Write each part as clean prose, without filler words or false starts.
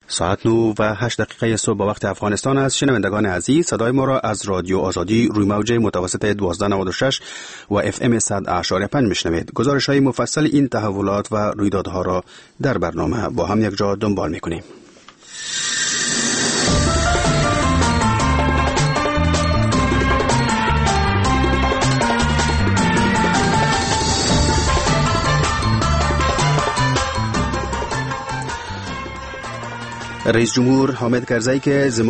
ساعت 9:08 صبح با وقت افغانستان است. شنوندگان عزیز، صدای ما را از رادیو آزادی روی موج متوسط 1296 و FM 100.5 میشنوید. گزارش‌های مفصل این تحولات و رویدادها را در برنامه با هم یک جا دنبال می‌کنیم. رئیس جمهور حامد کرزی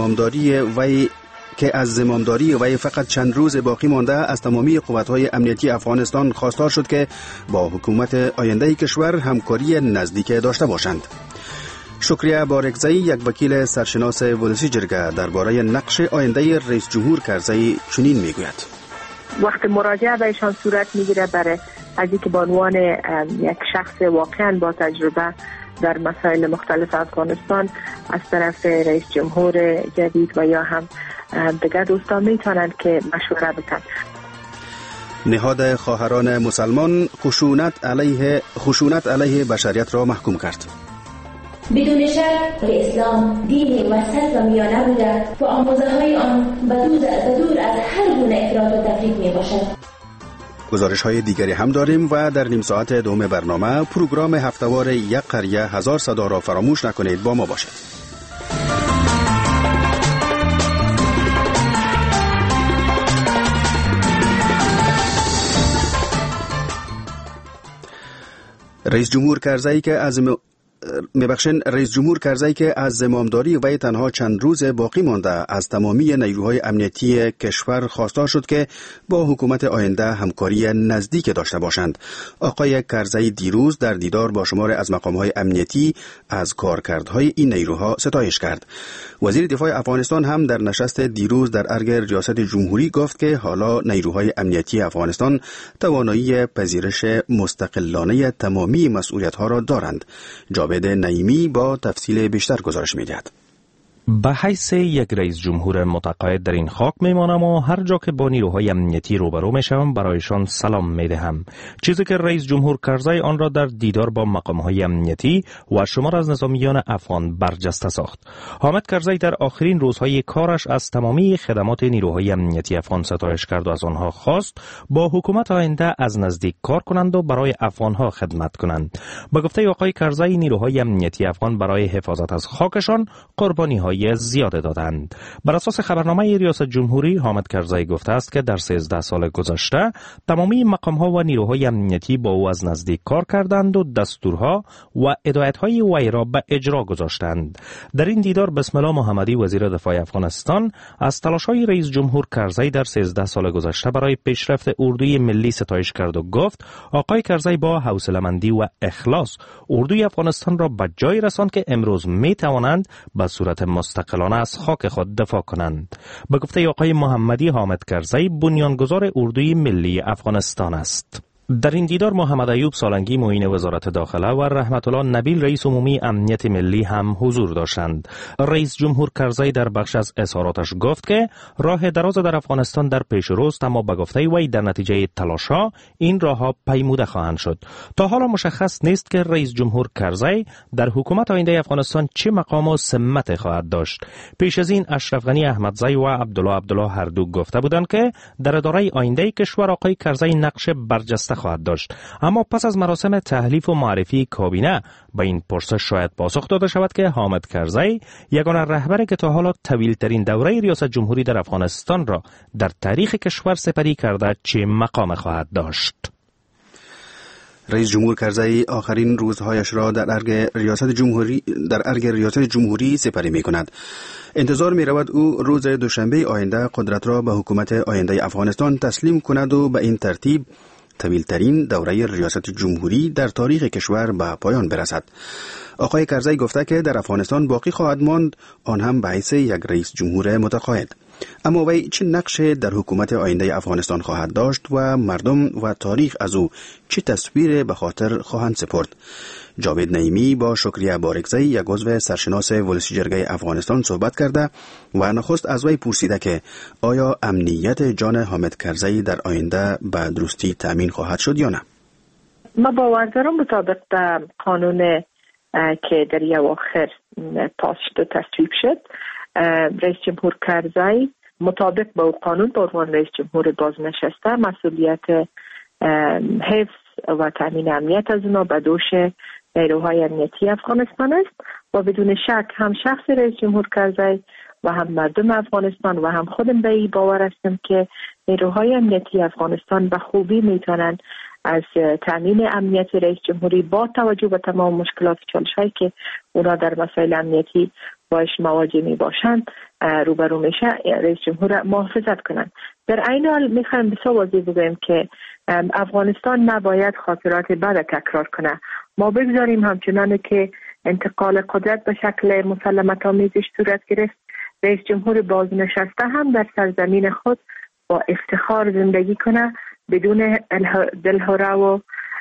که از زمامداری وی فقط چند روز باقی مانده از تمامی قوت‌های امنیتی افغانستان خواستار شد که با حکومت آینده کشور همکاری نزدیک داشته باشند. شکریه بارکزئی، یک وکیل سرشناس ولسی جرگه، درباره نقش آینده رئیس جمهور کرزی چنین میگوید: وقت مراجعه به ایشان صورت میگیره برای از اینکه به عنوان یک شخص واقعا با تجربه در مسائل مختلف افغانستان از طرف رئیس جمهور جدید و یا هم دیگر دوستان میتونند که مشوره بدن. نهاد خواهران مسلمان خشونت علیه بشریت را محکوم کرد. بدون شک اسلام دین وسط و میانه بوده و آموزه‌های آن بدور از هر گونه افراط و تفریط میباشد. گزارش های دیگری هم داریم و در نیم ساعت دوم برنامه پروگرام هفته‌وار یک قریه هزار صدا را فراموش نکنید، با ما باشد. رئیس جمهور کرزی که از زمامداری وی تنها چند روز باقی مانده از تمامی نیروهای امنیتی کشور خواستار شد که با حکومت آینده همکاری نزدیک داشته باشند. آقای کرزی دیروز در دیدار با شمار از مقامهای امنیتی از کارکردهای این نیروها ستایش کرد. وزیر دفاع افغانستان هم در نشست دیروز در ارگ ریاست جمهوری گفت که حالا نیروهای امنیتی افغانستان توانایی پذیرش مستقلانه تمامی مسئولیت‌ها را دارند. جاوید نعیمی با تفصیل بیشتر گزارش می‌دهد. به حیث یک رئیس جمهور متقاعد در این خاک میمانم و هر جا که با نیروهای امنیتی روبرو میشم برایشان سلام میدهم. چیزی که رئیس جمهور کرزی آن را در دیدار با مقامهای امنیتی و شمار از نظامیان افغان برجسته ساخت. حامد کرزی در آخرین روزهای کارش از تمامی خدمات نیروهای امنیتی افغان ستایش کرد و از آنها خواست با حکومت آینده از نزدیک کار کنند و برای افغانها خدمت کنند. به گفته آقای کرزی، نیروهای امنیتی افغان برای حفاظت از خاکشان قربانی‌های زیاده دادند. بر اساس خبرنامه ریاست جمهوری، حامد کرزی گفته است که در 13 سال گذشته تمامی مقام‌ها و نیروهای امنیتی با او از نزدیک کار کردند و دستورها و هدایت‌های وی را به اجرا گذاشتند. در این دیدار بسم الله محمدی، وزیر دفاع افغانستان، از تلاش‌های رئیس جمهور کرزی در 13 سال گذشته برای پیشرفت اردوی ملی ستایش کرد و گفت آقای کرزی با حوصله‌مندی و اخلاص اردوی افغانستان را به جایی رساند که امروز می‌توانند به صورت مستقلانه از خاک خود دفاع کنند. به گفته آقای محمدی، حامد کرزی بنیانگذار اردوی ملی افغانستان است. در این دیدار محمد ایوب سالنگی معین وزارت داخله و رحمت الله نبیل رئیس عمومی امنیت ملی هم حضور داشتند. رئیس جمهور کرزی در بخش از اظهاراتش گفت که راه دراز در افغانستان در پیش روست، اما به گفته وی در نتیجه تلاش‌ها این راه‌ها پیموده خواهند شد. تا حالا مشخص نیست که رئیس جمهور کرزی در حکومت آینده افغانستان چه مقام و سمت خواهد داشت. پیش از این اشرف غنی احمدزی و عبدالله هر دو گفته بودند که در اداره آینده کشور آقای کرزی نقش برجسته خواهد داشت، اما پس از مراسم تحلیف و معرفی کابینه به این پرسش شاید پاسخ داده شود که حامد کرزی یگانه رهبری که تا حالا طویل‌ترین دوره ریاست جمهوری در افغانستان را در تاریخ کشور سپری کرده چه مقام خواهد داشت. رئیس جمهور کرزی آخرین روزهایش را در ارگ ریاست جمهوری سپری می کند. انتظار می رود او روز دوشنبه آینده قدرت را به حکومت آینده افغانستان تسلیم کند و به این ترتیب طویل‌ترین دوره ریاست جمهوری در تاریخ کشور به پایان برسد. آقای کرزی گفته که در افغانستان باقی خواهد ماند، آن هم به حیث یک رئیس جمهور متقاعد. اما وی چه نقش در حکومت آینده افغانستان خواهد داشت و مردم و تاریخ از او چه تصویر به خاطر خواهند سپرد؟ جاوید نعیمی با شکریه بارکزئی، یک عضو سرشناس ولسی جرگه افغانستان، صحبت کرده و نخست از وی پرسیده که آیا امنیت جان حامد کرزی در آینده به درستی تأمین خواهد شد یا نه؟ ما باور دارم مطابق قانون که در اواخر پاس شد و تصویب شد. رئیس جمهور کرزی مطابق با قانون به عنوان رئیس جمهور بازنشسته مسئولیت حفظ و تامین امنیت از اونا به دوش نیروهای امنیتی افغانستان است و بدون شک هم شخص رئیس جمهور کرزی و هم مردم افغانستان و هم خودم به این باور هستم که نیروهای امنیتی افغانستان به خوبی میتونن از تامین امنیت رئیس جمهوری با توجه به تمام مشکلات و چالش‌هایی که اونا در مسائل امنیتی باش مواجه می باشند روبرو میشه رئیس جمهور محافظت کنند. در این حال میخوایم بسیار واضح بگویم که افغانستان نباید خاطرات بد تکرار کنه. ما بگذاریم همچنان که انتقال قدرت به شکل مسالمت آمیزش صورت گرفت، رئیس جمهور بازنشسته هم در سرزمین خود با افتخار زندگی کنه بدون دلهره و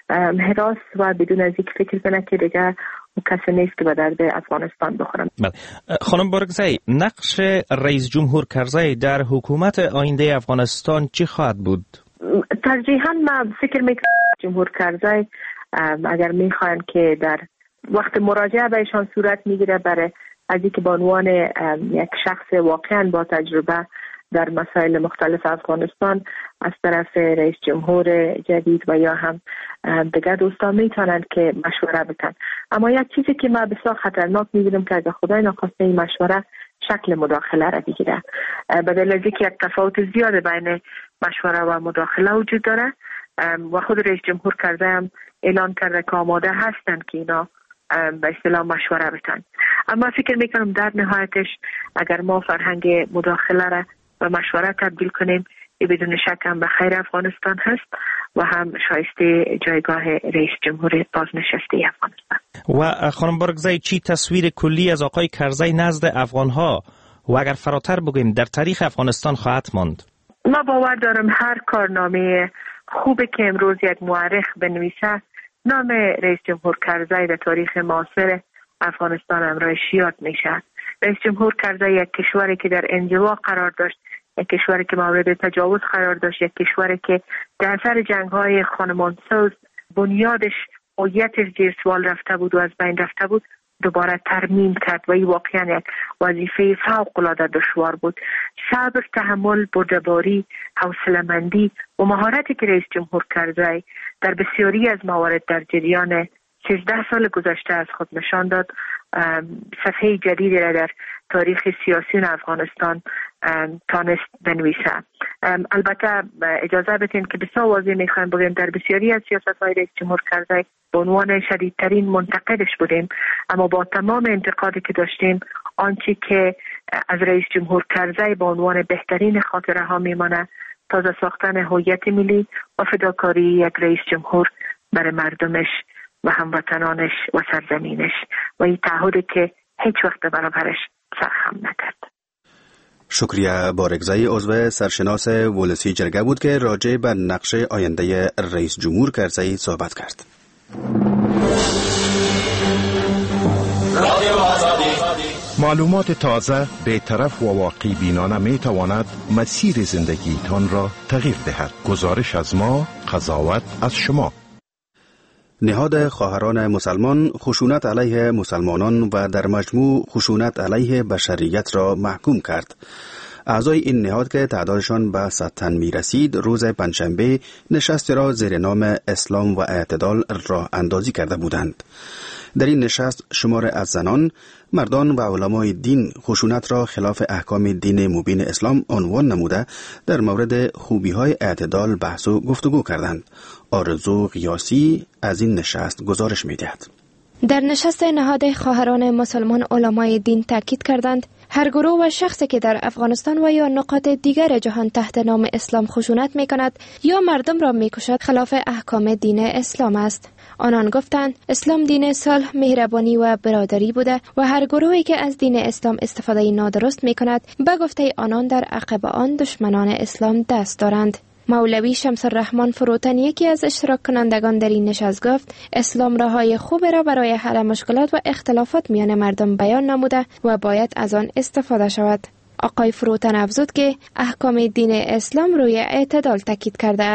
هراس و بدون از اینکه فکر کنه که دیگه کسی نیست که به درد افغانستان بخورم. خانم بارگزی، نقش رئیس جمهور کرزی در حکومت آینده افغانستان چی خواهد بود؟ ترجیحاً من فکر میکنم جمهور کرزی اگر میخواین که در وقت مراجعه بهشان صورت میگیره برای از اینکه به عنوان یک شخص واقعاً با تجربه در مسائل مختلف افغانستان از طرف رئیس جمهور جدید و یا هم دیگر دوستان میتونند که مشوره بتن. اما یک چیزی که من بسیار خطرناک میبینم که اگر خدای ناخواسته این مشوره شکل مداخله را بگیره، به دلیل اینکه یک تفاوت زیاد بین مشوره و مداخله وجود داره و خود رئیس جمهور کرده هم اعلان کرده که آماده هستند که اینا به اصطلاح مشوره بتن. اما فکر میکنم در نهایتش اگر ما فرهنگ مداخله را و مشوره تبدیل کنیم بدون شک هم به خیر افغانستان هست و هم شایسته جایگاه رئیس جمهور بازنشسته افغانستان. و خانم بارگزی، چی تصویر کلی از آقای کرزی نزد افغانها و اگر فراتر بگویم در تاریخ افغانستان خواهد ماند؟ ما باور دارم هر کارنامه خوبی که امروز یک مورخ بنویسه نام رئیس جمهور کرزی در تاریخ معاصر افغانستان امرایش یاد میشه. رئیس جمهور کرزی یک کشوری که در انزوا قرار داشت، یک کشوری که مورد تجاوز قرار داشت، یک کشوری که در اثر جنگ‌های خانمانساز بنیادش هویتش زیر سوال رفته بود و از بین رفته بود، دوباره ترمیم کرد و این واقعا یک وظیفه فوق‌العاده دشوار بود. صبر، تحمل، بردباری، حوصله‌مندی و مهارتی که رئیس جمهور کرزی در بسیاری از موارد در جریان 13 سال گذشته از خود نشان داد، صفحه جدیدی را در تاریخ سیاسی افغانستان تانست بنویسه. البته اجازه بدین که بسیار واضح میخوایم بگیم در بسیاری از سیاست‌های رئیس جمهور کرزی به عنوان شدیدترین منتقدش بودیم، اما با تمام انتقادی که داشتیم آنچه که از رئیس جمهور کرزی به عنوان بهترین خاطره ها میمانه تازه ساختن هویت ملی و فداکاری یک رئیس جمهور برای مردمش و هموطنانش و سرزمینش و این تعهدی که هیچ وقت برابرش سرخم نکرد. شکریه بارگزی عضو سرشناس ولسی جرگه بود که راجع به نقش آینده رئیس جمهور کرزی صحبت کرد. معلومات تازه، بی‌طرف و واقع بینانه می تواند مسیر زندگیتان را تغییر دهد. گزارش از ما، قضاوت از شما. نهاد خواهران مسلمان خشونت علیه مسلمانان و در مجموع خشونت علیه بشریت را محکوم کرد. اعضای این نهاد که تعدادشان به 100 تن می رسید روز پنجشنبه نشست را زیر نام اسلام و اعتدال راه اندازی کرده بودند. در این نشست شمار از زنان، مردان و علمای دین خشونت را خلاف احکام دین مبین اسلام عنوان نموده در مورد خوبی‌های اعتدال بحث و گفتگو کردند. آرزو قیاسی از این نشست گزارش می‌دهد. در نشست نهاد خواهران مسلمان علمای دین تاکید کردند هر گروه و شخصی که در افغانستان و یا نقاط دیگر جهان تحت نام اسلام خشونت می‌کند یا مردم را می‌کشد خلاف احکام دین اسلام است. آنان گفتند اسلام دین صلح، مهربانی و برادری بوده و هر گروهی که از دین اسلام استفاده نادرست می‌کند به گفته آنان در عقب آن دشمنان اسلام دست دارند. مولوی شمس الرحمن فروتن یکی از اشتراک کنندگان در این نشست گفت اسلام راههای خوب را برای حل مشکلات و اختلافات میان مردم بیان نموده و باید از آن استفاده شود. آقای فروتن افزود که احکام دین اسلام روی اعتدال تاکید کرده است.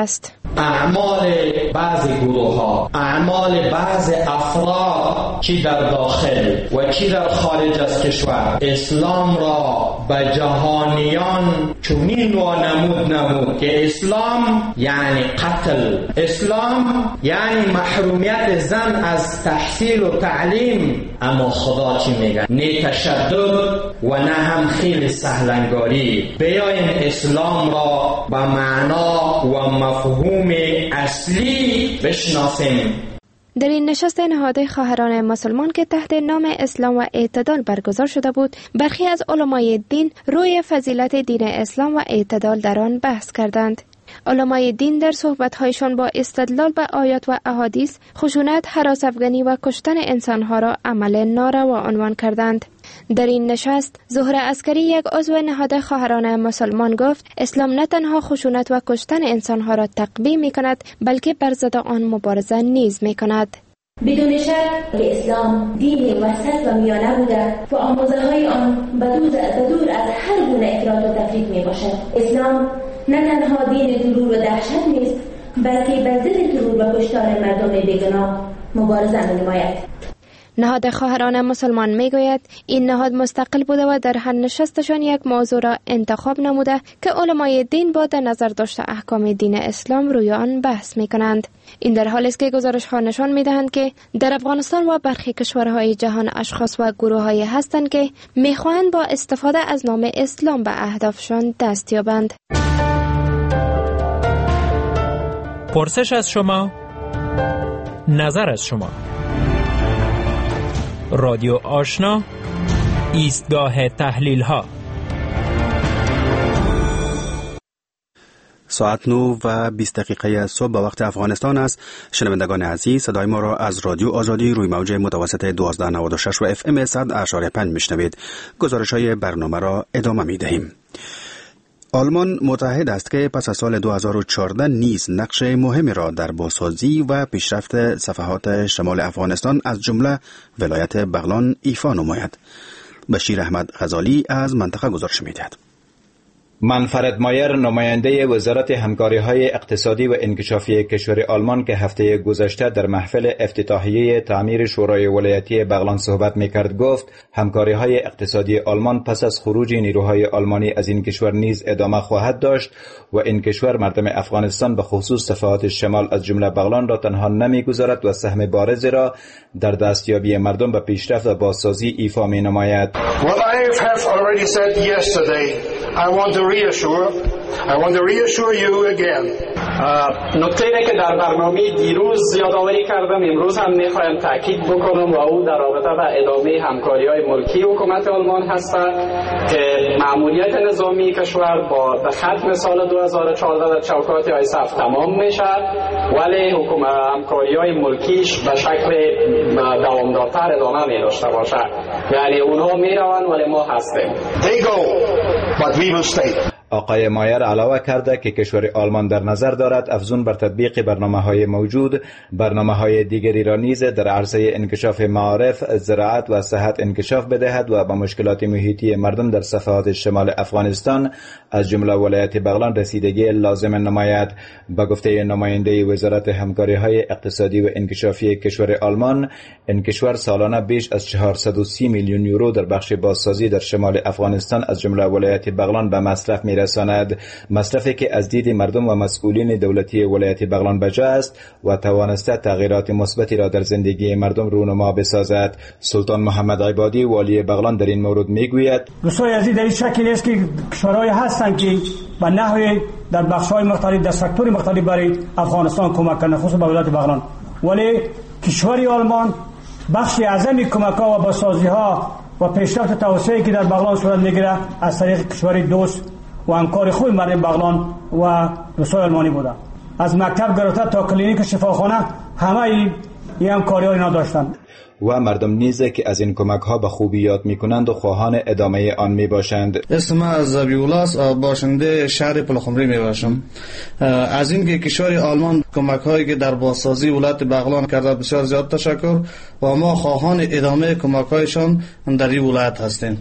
اعمال بعض گروه ها، اعمال بعض افراد چی در داخل و چی در خارج از کشور اسلام را به جهانیان چنین وانمود نمود که اسلام یعنی قتل، اسلام یعنی محرومیت زن از تحصیل و تعلیم. اما خدا چی میگه؟ نه تشدد و نه هم خیلی سهلنگاری. بیاین اسلام را به معنا و مفهوم اصلی بشناسیم. در این نشست نهاد خواهران مسلمان که تحت نام اسلام و اعتدال برگزار شده بود، برخی از علمای دین روی فضیلت دین اسلام و اعتدال در آن بحث کردند. علمای دین در صحبت‌هایشان با استدلال به آیات و احادیث خشونت، هراس افغانی و کشتن انسانها را عمل ناروا عنوان کردند. در این نشست ظهر عسکری، یک عضو نهاد خواهران مسلمان، گفت اسلام نه تنها خشونت و کشتن انسانها را تقبیح می‌کند، بلکه بر ضد آن مبارزه نیز می‌کند. بدون شک اسلام دین وسط و میانه بوده و آموزه‌های آن بدور از هر گونه افراط و تفریط میباشد. اسلام نه تنها دین ترور و دهشت نیست، بلکه بر ضد ترور و کشتار مردم بیگناه مبارزه می‌نماید. نهاد خواهران مسلمان میگوید این نهاد مستقل بوده و در هر نشستشان یک موضوع را انتخاب نموده که علمای دین با در نظر داشته احکام دین اسلام روی آن بحث میکنند. این در حالی است که گزارش ها نشان میدهند که در افغانستان و برخی کشورهای جهان اشخاص و گروه هایی هستند که میخواهند با استفاده از نام اسلام به اهدافشان دست یابند. پرسش از شما، نظر از شما. رادیو آشنا، ایستگاه تحلیل ها. ساعت 9 و 20 دقیقه صبح به وقت افغانستان است. شنوندگان عزیز، صدای ما را از رادیو آزادی روی موج متوسط 1296 و FM 100.5 میشنوید. گزارش های برنامه را ادامه می دهیم. آلمان متحد است که پس از سال 2014 نیز نقش مهمی را در بازسازی و پیشرفت صفحات شمال افغانستان از جمله ولایت بغلان ایفا نماید. بشیر احمد غزالی از منطقه گزارش می‌دهد. منفرد مایر، نماینده وزارت همکاری‌های اقتصادی و انکشافی کشور آلمان که هفته گذشته در محفل افتتاحیه تعمیر شورای ولایتی بغلان صحبت می‌کرد، گفت همکاری‌های اقتصادی آلمان پس از خروج نیروهای آلمانی از این کشور نیز ادامه خواهد داشت و این کشور مردم افغانستان به خصوص صفحات شمال از جمله بغلان را تنها نمی‌گذارد و سهم بارزی را در دستیابی مردم به پیشرفت و بازسازی ایفا می‌نماید. I want to reassure you again. نکته که در برنامه دیروز یادآوری کردم امروز هم میخوایم تاکید بکنم و او در رابطه با ادامه همکاری‌های ملکی حکومت آلمان هست که مأموریت نظامی کشور با به ختم سال 2014 در چوکات آیسف تمام میشه، ولی همکاری‌های ملکیش به شکل دوامدارتر ادامه می داشته باشه. یعنی اونها میروند ولی ما هستیم. They go, but we will stay. آقای مایر علاوه کرده که کشور آلمان در نظر دارد افزون بر تطبیق برنامه‌های موجود، برنامه‌های دیگری را نیز در عرصه انکشاف معارف، زراعت و صحت انکشاف بدهد و با مشکلات محیطی مردم در صفحات شمال افغانستان از جمله ولایت بغلان رسیدگی لازم نماید. با گفته نماینده وزارت همکاری‌های اقتصادی و انکشافی کشور آلمان، این کشور سالانه بیش از 430 میلیون یورو در بخش بازسازی در شمال افغانستان از جمله ولایت بغلان به مصرف میرساند، مصرفی که از دید مردم و مسئولین دولتی ولایت بغلان بجا است و توانسته تغییرات مثبتی را در زندگی مردم رونما بسازد. سلطان محمد عبادی والی بغلان در این مورد میگوید: دوستان عزیز، در این شکل است که کشورهای هستند که به نحوی در بخش‌های مختلف در سکتور مختلف برای افغانستان کمک کردند، خصوصا به ولایت بغلان، ولی کشور آلمان بخش اعظمی کمک‌ها و بازسازی‌ها و پیشرفت توسعه‌ای که در بغلان صورت می‌گیرد از طریق کشور دوست و همکار خوب مردم بغلان و دوستان آلمانی بوده. از مکتب گرفته تا کلینیک شفاخانه همه این همکاری‌ها اینا داشتند. و مردم نیز که از این کمک‌ها به خوبی یاد می‌کنند و خواهان ادامه آن میباشند. اسم من زبیولاس، باشنده شهر پلخمری میباشم. از این که کشور آلمان کمک‌هایی که در بازسازی ولایت بغلان کرده بسیار زیاد تشکر و ما خواهان ادامه کمک‌هایشان در این ولایت هستیم.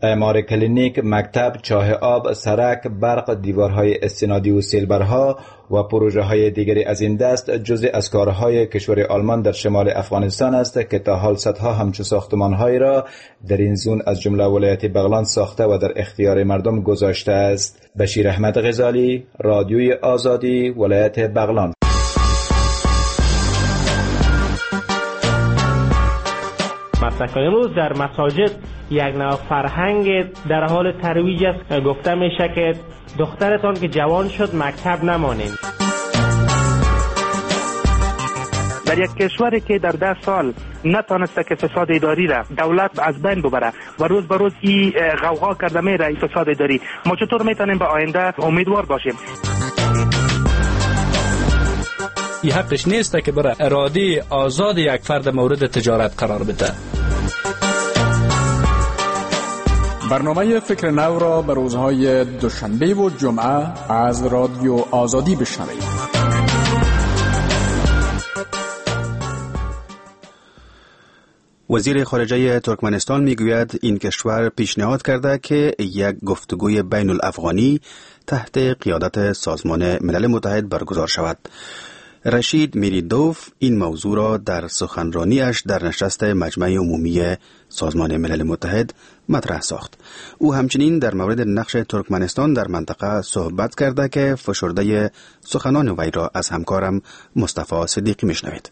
اعمار کلینیک، مکتب، چاه آب، سرک، برق، دیوارهای استنادی و سیلبرها و پروژه های دیگری از این دست جزء از کارهای کشور آلمان در شمال افغانستان است که تا حال صدها همچو ساختمان‌هایی را در این زون از جمله ولایت بغلان ساخته و در اختیار مردم گذاشته است. بشیر احمد غزالی، رادیوی آزادی، ولایت بغلان. امروز در مساجد یک نوع فرهنگ در حال ترویج است. گفته میشه که دخترتان که جوان شد مکتب نمانین. در یک کشوری که در 10 سال نتانسته که فساد اداری را دولت از بین ببره و روز به روز این غوغا کرده میره این فساد اداری، ما چطور میتونیم به آینده امیدوار باشیم؟ این حقش نیست که برای اراده آزاد یک فرد مورد تجارت قرار بده. برنامه فکر نو را به روزهای دوشنبه و جمعه از رادیو آزادی بشنوید. وزیر خارجه ترکمنستان میگوید این کشور پیشنهاد کرده که یک گفتگوی بین الافغانی تحت قیادت سازمان ملل متحد برگزار شود. رشید میریدوف این موضوع را در سخنرانیش در نشست مجمع عمومی سازمان ملل متحد مطرح ساخت. او همچنین در مورد نقش ترکمنستان در منطقه صحبت کرده که فشرده سخنان وی را از همکارم مصطفی صدیقی میشنوید.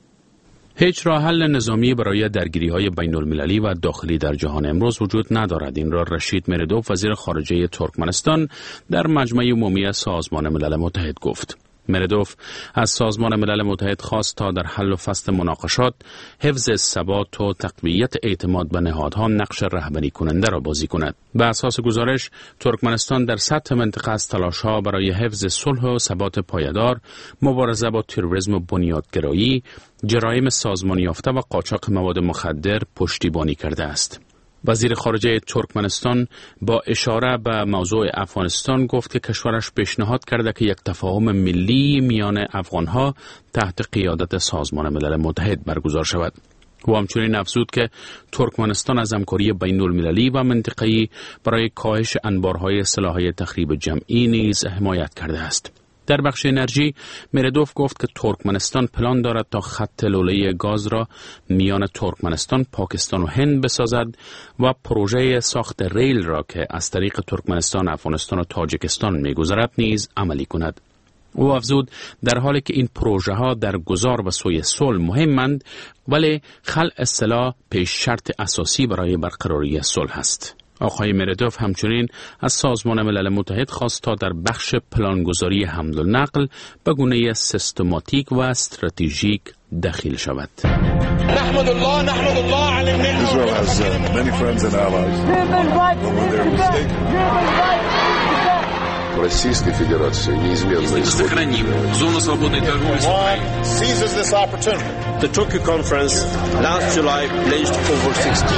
هیچ راه حل نظامی برای درگیری‌های بین‌المللی و داخلی در جهان امروز وجود ندارد. این را رشید میریدوف وزیر خارجه ترکمنستان در مجمع عمومی سازمان ملل متحد گفت. میریدوف از سازمان ملل متحد خواست تا در حل و فصل مناقشات حفظ ثبات و تقویت اعتماد به نهادها نقش رهبری کننده را بازی کند. به اساس گزارش ترکمنستان در سطح منطقه از تلاش‌ها برای حفظ صلح و ثبات پایدار، مبارزه با تروریسم و بنیادگرایی، جرایم سازمانی یافته و قاچاق مواد مخدر پشتیبانی کرده است. وزیر خارجه ترکمنستان با اشاره به موضوع افغانستان گفت که کشورش پیشنهاد کرده که یک تفاهم ملی میان افغانها تحت قیادت سازمان ملل متحد برگزار شود. او همچنین افزود که ترکمنستان از همکاری بین المللی و منطقه‌ای برای کاهش انبارهای سلاح‌های تخریب جمعی نیز حمایت کرده است. در بخش انرژی میریدوف گفت که ترکمنستان پلان دارد تا خط لوله گاز را میان ترکمنستان، پاکستان و هند بسازد و پروژه ساخت ریل را که از طریق ترکمنستان، افغانستان و تاجیکستان میگذرد نیز عملی کند. او افزود در حالی که این پروژه ها در گذار و سوی صلح مهمند، ولی خلع سلاح پیش شرط اساسی برای برقراری صلح است. آقای میریدوف همچنین از سازمان ملل متحد خواست تا در بخش پلانگذاری حمل و نقل به گونه سیستماتیک و استراتژیک دخیل شود. نحمد الله علی النعمة. Israel has many friends and allies. When they're mistaken. Российской Федерации неизменно Сохраним зону свободной торговли с Украиной. Seizes this opportunity. The Tokyo conference last July pledged over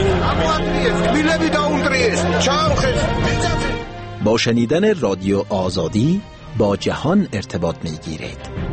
16. با شنیدن رادیو آزادی با جهان ارتباط می‌گیرید.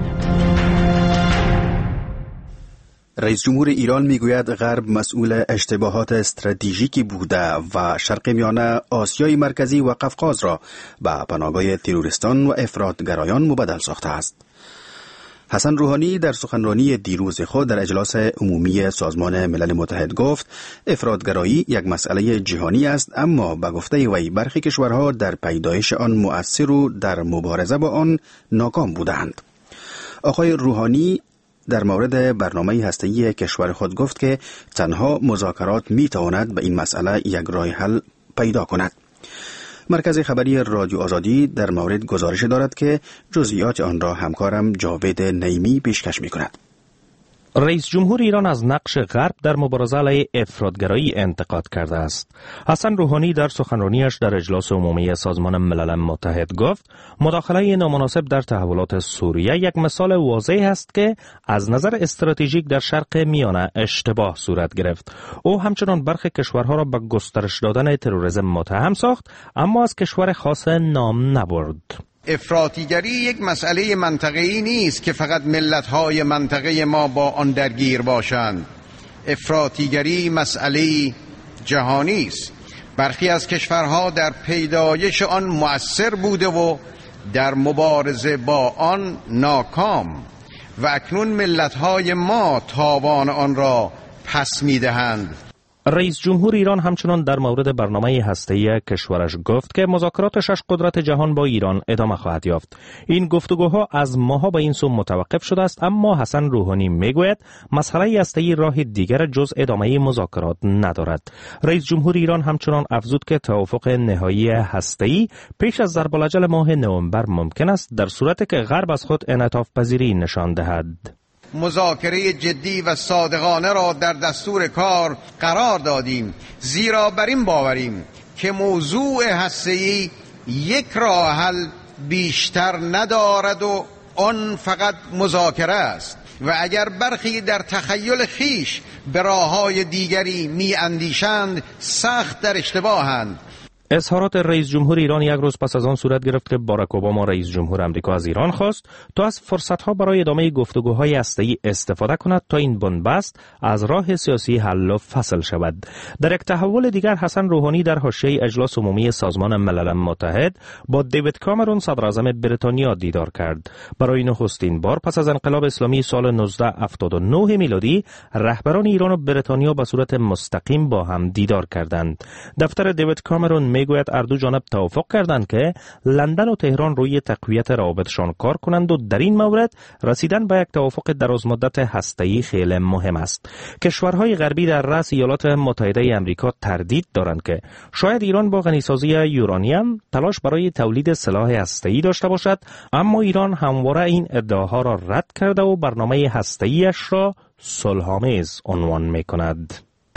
رئیس جمهور ایران میگوید غرب مسئول اشتباهات استراتژیکی بوده و شرق میانه، آسیای مرکزی و قفقاز را به پناهگاه تروریستان و افراطگرایان مبدل ساخته است. حسن روحانی در سخنرانی دیروز خود در اجلاس عمومی سازمان ملل متحد گفت افراطگرایی یک مسئله جهانی است، اما به گفته وی برخی کشورها در پیدایش آن مؤثر و در مبارزه با آن ناکام بودند. آقای روحانی در مورد برنامه هسته‌ای کشور خود گفت که تنها مذاکرات میتواند به این مسئله یک راه حل پیدا کند. مرکز خبری رادیو آزادی در مورد گزارش دارد که جزئیات آن را همکارم جاوید نعیمی پیشکش میکند. رئیس جمهور ایران از نقش غرب در مبارزه علیه افراطگرایی انتقاد کرده است. حسن روحانی در سخنرانیش در اجلاس عمومی سازمان ملل متحد گفت مداخله نامناسب در تحولات سوریه یک مثال واضح است که از نظر استراتژیک در شرق میانه اشتباه صورت گرفت. او همچنان برخی کشورها را به گسترش دادن تروریسم متهم ساخت، اما از کشور خاص نام نبرد. افراطیگری یک مسئله منطقه‌ای نیست که فقط ملت‌های منطقه ما با آن درگیر باشند. افراطیگری مسئله جهانی است برخی از کشورها در پیدایش آن مؤثر بوده و در مبارزه با آن ناکام و اکنون ملت‌های ما تاوان آن را پس می‌دهند. رئیس جمهور ایران همچنان در مورد برنامه هسته‌ای کشورش گفت که مذاکرات شش قدرت جهان با ایران ادامه خواهد یافت. این گفتگوها از ماها به این سو متوقف شده است، اما حسن روحانی میگوید مسئله هسته‌ای راه دیگر جز ادامه مذاکرات ندارد. رئیس جمهور ایران همچنان افزود که توافق نهایی هسته‌ای پیش از ضربالاجل ماه نوامبر ممکن است در صورتی که غرب از خود انعطاف پذیری نشان دهد. مذاکره جدی و صادقانه را در دستور کار قرار دادیم، زیرا بر این باوریم که موضوع هسته‌ای یک راه حل بیشتر ندارد و آن فقط مذاکره است و اگر برخی در تخیل خیش به راه‌های دیگری می‌اندیشند سخت در اشتباهند. اظهارات رئیس جمهور ایران یک روز پس از آن صورت گرفت که باراک اوباما رئیس جمهور آمریکا از ایران خواست تا از فرصت‌ها برای ادامه گفتگوهای هسته‌ای استفاده کند تا این بنبست از راه سیاسی حل و فصل شود. در یک تحول دیگر حسن روحانی در حاشیه اجلاس عمومی سازمان ملل متحد با دیوید کامرون صدراعظم بریتانیا دیدار کرد. برای نخستین بار پس از انقلاب اسلامی سال 1979 میلادی رهبران ایران و بریتانیا به صورت مستقیم با هم دیدار کردند. دفتر دیوید کامرون میگوید هر دو جانب توافق کردند که لندن و تهران روی تقویت روابطشان کار کنند و در این مورد رسیدن به یک توافق درازمدت هسته‌ای خیلی مهم است. کشورهای غربی در رأس ایالات متحده آمریکا تردید دارند که شاید ایران با غنیسازی یورانیم تلاش برای تولید سلاح هسته‌ای داشته باشد، اما ایران همواره این ادعاها را رد کرده و برنامه هسته‌ایش را صلح‌آمیز عنوان می‌کند.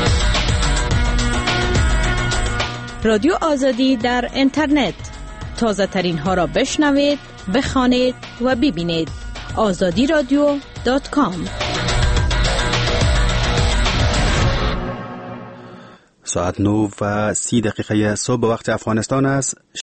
رادیو آزادی در اینترنت، تازه ترین ها را بشنوید، بخوانید و ببینید. azadiradio.com. ساعت 9:30 صبح به وقت افغانستان است.